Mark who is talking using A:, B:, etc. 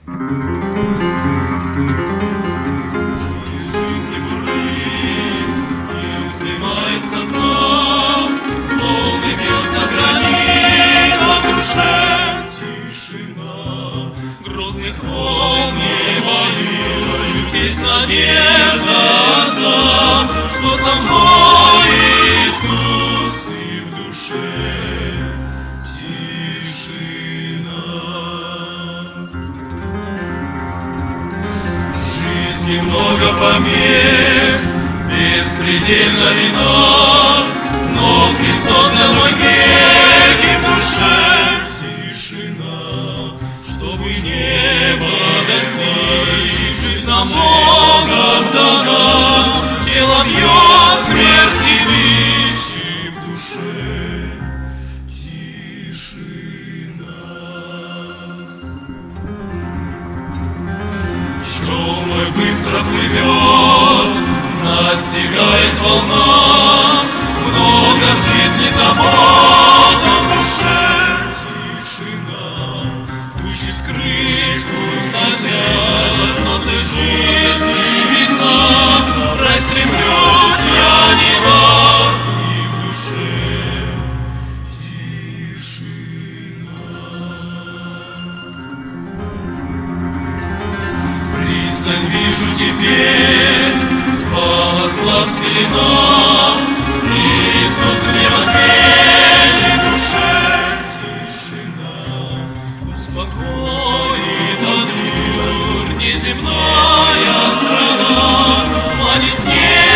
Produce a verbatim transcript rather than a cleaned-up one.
A: Жизни бурлит и вздымается дно, волны бьются гранит, а в душе тишина. Грозных волн не боюсь, здесь надежда одна, что со мной Иисус, и в душе тишина. В жизни много помех, беспредельна вина, но Христос за мой грех, и в душе тишина. Чтобы небо достичь, жизнь нам Богом дана, тело бьет смерти бич, и в душе тишина. Челной быстро плывет, настигает волна, много в жизни забот, а в душе тишина. Души скрыть путь хотят, но ты жизни весна. Рай стремлюсь я не так, и в душе тишина. Пристань вижу теперь, спала с глаз пелена, Иисус мне в ответ, и в душе тишина. Успокоит одурь неземная страна, манит мне